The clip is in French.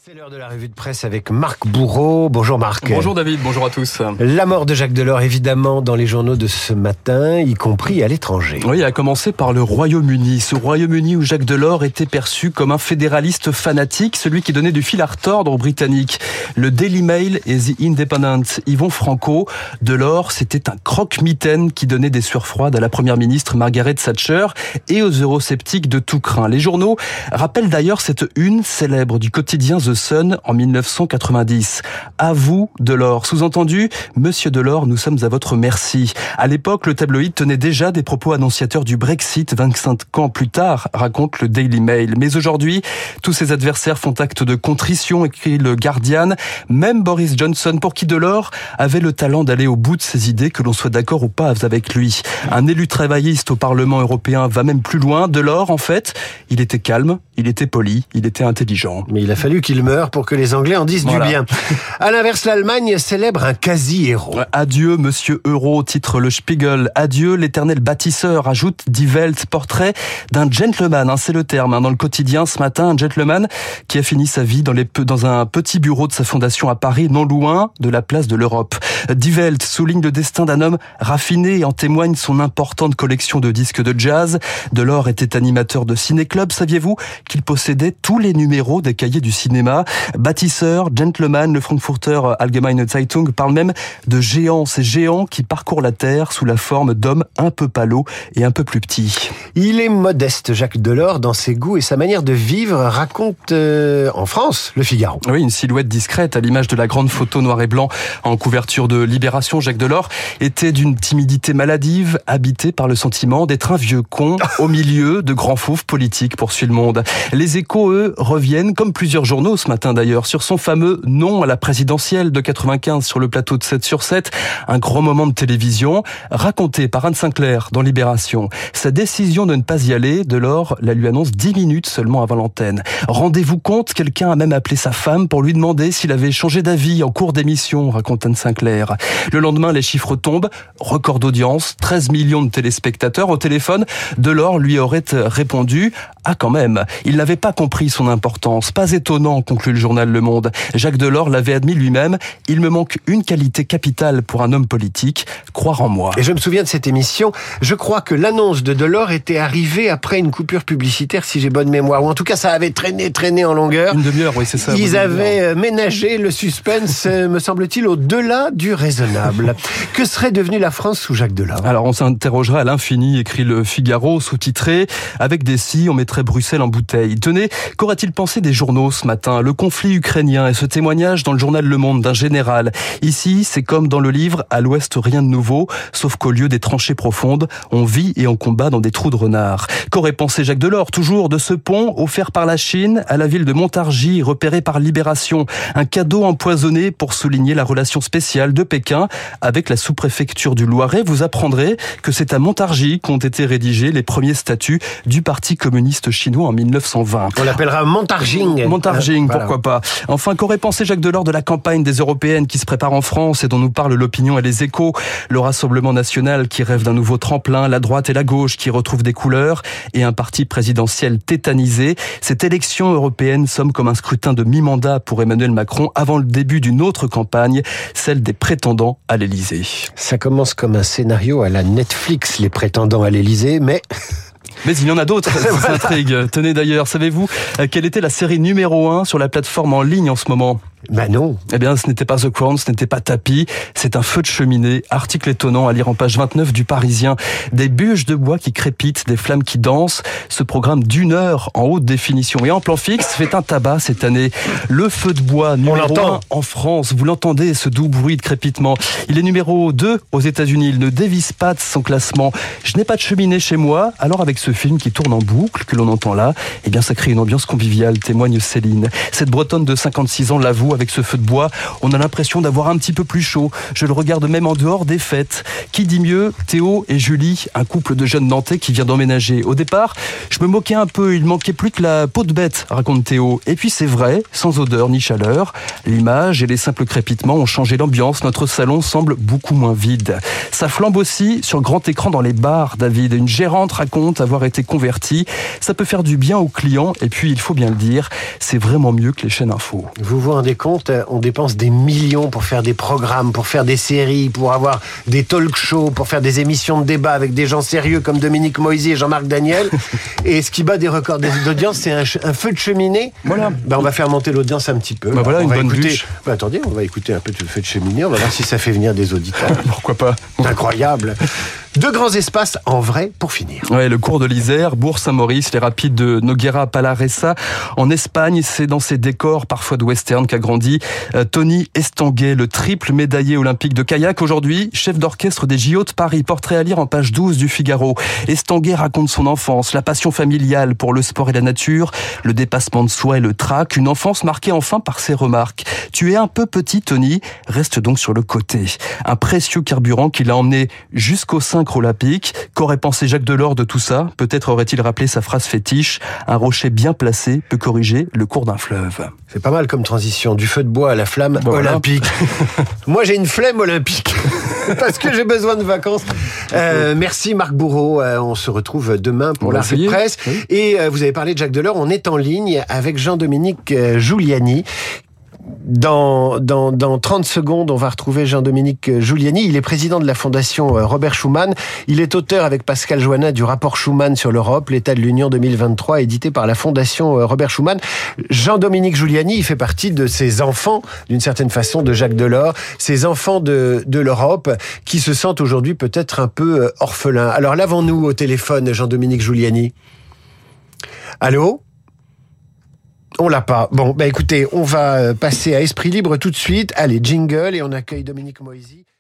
C'est l'heure de la revue de presse avec Marc Bourreau. Bonjour Marc. Bonjour David, bonjour à tous. La mort de Jacques Delors, évidemment, dans les journaux de ce matin, y compris à l'étranger. Oui, à commencer par le Royaume-Uni. Ce Royaume-Uni où Jacques Delors était perçu comme un fédéraliste fanatique, celui qui donnait du fil à retordre aux Britanniques. Le Daily Mail et The Independent. Yvon Franco, Delors, c'était un croque-mitaine qui donnait des sueurs froides à la première ministre Margaret Thatcher et aux eurosceptiques de tout crin. Les journaux rappellent d'ailleurs cette une célèbre du quotidien The Sun en 1990. À vous, Delors. Sous-entendu, Monsieur Delors, nous sommes à votre merci. À l'époque, le tabloïd tenait déjà des propos annonciateurs du Brexit 25 ans plus tard, raconte le Daily Mail. Mais aujourd'hui, tous ses adversaires font acte de contrition, écrit le Guardian. Même Boris Johnson, pour qui Delors avait le talent d'aller au bout de ses idées, que l'on soit d'accord ou pas avec lui. Un élu travailliste au Parlement européen va même plus loin. Delors, en fait, il était calme, il était poli, il était intelligent. Mais il a fallu qu'il meure pour que les Anglais en disent du bien. À l'inverse, l'Allemagne célèbre un quasi-héros. Adieu, Monsieur Euro, titre le Spiegel. Adieu, l'éternel bâtisseur, ajoute Die Welt, portrait d'un gentleman. C'est le terme. Dans le quotidien, ce matin, un gentleman qui a fini sa vie dans un petit bureau de sa fondation à Paris, non loin de la place de l'Europe. Die Welt souligne le destin d'un homme raffiné et en témoigne son importante collection de disques de jazz. Delors était animateur de ciné-club. Saviez-vous qu'il possédait tous les numéros des cahiers du cinéma? Bâtisseur, gentleman, le Frankfurter Allgemeine Zeitung parle même de géants, ces géants qui parcourent la terre sous la forme d'hommes un peu palos et un peu plus petits. Il est modeste, Jacques Delors, dans ses goûts et sa manière de vivre, raconte en France Le Figaro. Oui, une silhouette discrète à l'image de la grande photo noir et blanc en couverture de Libération. Jacques Delors était d'une timidité maladive, habité par le sentiment d'être un vieux con au milieu de grands fauves politiques, poursuit Le Monde. Les Échos, eux, reviennent, comme plusieurs journaux ce matin d'ailleurs, sur son fameux non à la présidentielle de 95 sur le plateau de 7/7, un grand moment de télévision, raconté par Anne Sinclair dans Libération. Sa décision de ne pas y aller, Delors la lui annonce 10 minutes seulement avant l'antenne. Rendez-vous compte, quelqu'un a même appelé sa femme pour lui demander s'il avait changé d'avis en cours d'émission, raconte Anne Sinclair. Le lendemain, les chiffres tombent, record d'audience, 13 millions de téléspectateurs. Au téléphone, Delors lui aurait répondu « Ah quand même !» Il n'avait pas compris son importance. Pas étonnant, conclut le journal Le Monde. Jacques Delors l'avait admis lui-même. Il me manque une qualité capitale pour un homme politique, croire en moi. Et je me souviens de cette émission. Je crois que l'annonce de Delors était arrivée après une coupure publicitaire, si j'ai bonne mémoire. Ou en tout cas, ça avait traîné en longueur. Une demi-heure, oui, c'est ça. Ils avaient ménagé le suspense, me semble-t-il, au-delà du raisonnable. Que serait devenue la France sous Jacques Delors? Alors, on s'interrogera à l'infini, écrit le Figaro, sous-titré. Avec des si, on mettrait Bruxelles en bouteille. Tenez, qu'aura-t-il pensé des journaux ce matin? Le conflit ukrainien et ce témoignage dans le journal Le Monde d'un général. Ici, c'est comme dans le livre À l'Ouest, rien de nouveau, sauf qu'au lieu des tranchées profondes, on vit et on combat dans des trous de renard. Qu'aurait pensé Jacques Delors, toujours, de ce pont offert par la Chine à la ville de Montargis, repéré par Libération? Un cadeau empoisonné pour souligner la relation spéciale de Pékin avec la sous-préfecture du Loiret. Vous apprendrez que c'est à Montargis qu'ont été rédigés les premiers statuts du Parti communiste chinois en 1920. On l'appellera Montarging. Montarging, pourquoi pas. Enfin, qu'aurait pensé Jacques Delors de la campagne des Européennes qui se prépare en France et dont nous parle l'opinion et les Échos? Le Rassemblement national qui rêve d'un nouveau tremplin, la droite et la gauche qui retrouvent des couleurs et un parti présidentiel tétanisé. Cette élection européenne somme comme un scrutin de mi-mandat pour Emmanuel Macron avant le début d'une autre campagne, celle des prétendants à l'Élysée. Ça commence comme un scénario à la Netflix, les prétendants à l'Élysée, mais il y en a d'autres, ces intrigues. Tenez d'ailleurs, savez-vous quelle était la série numéro 1 sur la plateforme en ligne en ce moment? Non. Eh bien, ce n'était pas The Crown, ce n'était pas Tapis, c'est un feu de cheminée. Article étonnant à lire en page 29 du Parisien. Des bûches de bois qui crépitent, des flammes qui dansent. Ce programme d'1 heure en haute définition et en plan fixe fait un tabac cette année. Le feu de bois numéro 1 en France. Vous l'entendez, ce doux bruit de crépitement. Il est numéro 2 aux États-Unis. Il ne dévisse pas de son classement. Je n'ai pas de cheminée chez moi. Alors avec ce film qui tourne en boucle, que l'on entend là, eh bien, ça crée une ambiance conviviale, témoigne Céline. Cette Bretonne de 56 ans l'avoue, vous, avec ce feu de bois, on a l'impression d'avoir un petit peu plus chaud. Je le regarde même en dehors des fêtes. Qui dit mieux? Théo et Julie, un couple de jeunes Nantais qui vient d'emménager. Au départ, je me moquais un peu, il manquait plus que la peau de bête, raconte Théo. Et puis c'est vrai, sans odeur ni chaleur, l'image et les simples crépitements ont changé l'ambiance, notre salon semble beaucoup moins vide. Ça flambe aussi sur grand écran dans les bars, David. Une gérante raconte avoir été convertie. Ça peut faire du bien aux clients et puis, il faut bien le dire, c'est vraiment mieux que les chaînes info. Vous vous rendez compte, on dépense des millions pour faire des programmes, pour faire des séries, pour avoir des talk shows, pour faire des émissions de débat avec des gens sérieux comme Dominique Moisy et Jean-Marc Daniel. Et ce qui bat des records d'audience, c'est un feu de cheminée. Voilà. On va faire monter l'audience un petit peu. Voilà, une bonne bûche. Attendez, on va écouter un peu de feu de cheminée, on va voir si ça fait venir des auditeurs. Pourquoi pas? Incroyable. Deux grands espaces en vrai pour finir. Ouais, le cours de l'Isère, Bourg-Saint-Maurice, les rapides de Noguera Palaresa. En Espagne, c'est dans ces décors parfois de western qu'a grandi Tony Estanguet, le triple médaillé olympique de kayak. Aujourd'hui, chef d'orchestre des JO de Paris. Portrait à lire en page 12 du Figaro. Estanguet raconte son enfance, la passion familiale pour le sport et la nature, le dépassement de soi et le trac. Une enfance marquée enfin par ses remarques. Tu es un peu petit, Tony. Reste donc sur le côté. Un précieux carburant qui l'a emmené jusqu'au sein olympique. Qu'aurait pensé Jacques Delors de tout ça? Peut-être aurait-il rappelé sa phrase fétiche: un rocher bien placé peut corriger le cours d'un fleuve. C'est pas mal comme transition, du feu de bois à la flamme olympique. Moi j'ai une flemme olympique parce que j'ai besoin de vacances. Merci Marc Bourreau, on se retrouve demain pour la revue de presse. Oui. Et vous avez parlé de Jacques Delors, on est en ligne avec Jean-Dominique Giuliani. Dans 30 secondes, on va retrouver Jean-Dominique Giuliani. Il est président de la Fondation Robert Schuman. Il est auteur avec Pascal Joannin du rapport Schuman sur l'Europe, l'état de l'Union 2023, édité par la Fondation Robert Schuman. Jean-Dominique Giuliani, il fait partie de ces enfants, d'une certaine façon, de Jacques Delors, ces enfants de l'Europe qui se sentent aujourd'hui peut-être un peu orphelins. Alors l'avons-nous au téléphone, Jean-Dominique Giuliani? Allô? On l'a pas. Bon, écoutez, on va passer à Esprit Libre tout de suite. Allez, jingle, et on accueille Dominique Moisy.